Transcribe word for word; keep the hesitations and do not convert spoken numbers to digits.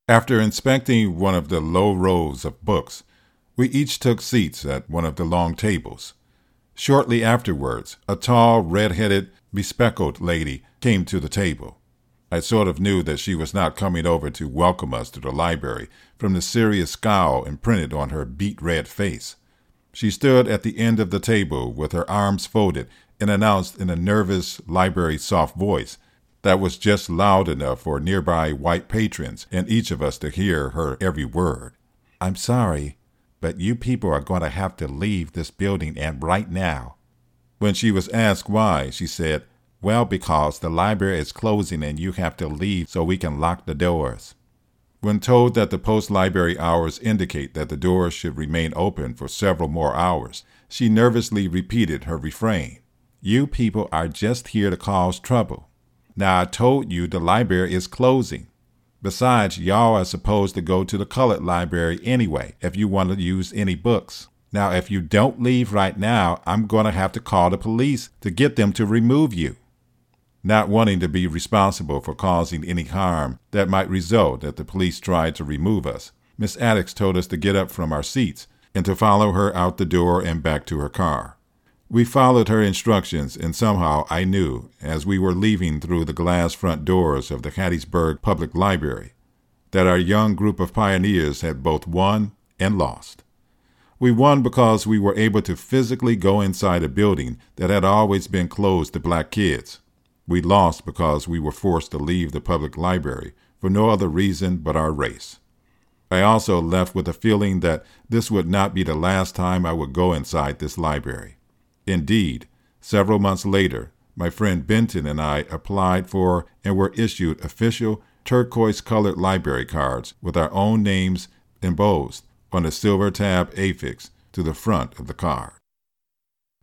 After inspecting one of the low rows of books, we each took seats at one of the long tables. Shortly afterwards, a tall, red-headed, bespectacled lady came to the table. I sort of knew that she was not coming over to welcome us to the library from the serious scowl imprinted on her beet-red face. She stood at the end of the table with her arms folded and announced in a nervous, library soft voice that was just loud enough for nearby white patrons and each of us to hear her every word. "I'm sorry, but you people are going to have to leave this building and right now." When she was asked why, she said, "Well, because the library is closing and you have to leave so we can lock the doors." When told that the post-library hours indicate that the doors should remain open for several more hours, she nervously repeated her refrain. "You people are just here to cause trouble. Now, I told you the library is closing. Besides, y'all are supposed to go to the colored library anyway if you want to use any books. Now, if you don't leave right now, I'm going to have to call the police to get them to remove you." Not wanting to be responsible for causing any harm that might result if the police tried to remove us, Miss Addicks told us to get up from our seats and to follow her out the door and back to her car. We followed her instructions, and somehow I knew, as we were leaving through the glass front doors of the Hattiesburg Public Library, that our young group of pioneers had both won and lost. We won because we were able to physically go inside a building that had always been closed to black kids. We lost because we were forced to leave the public library for no other reason but our race. I also left with a feeling that this would not be the last time I would go inside this library. Indeed, several months later, my friend Benton and I applied for and were issued official turquoise-colored library cards with our own names embossed on a silver tab affix to the front of the card.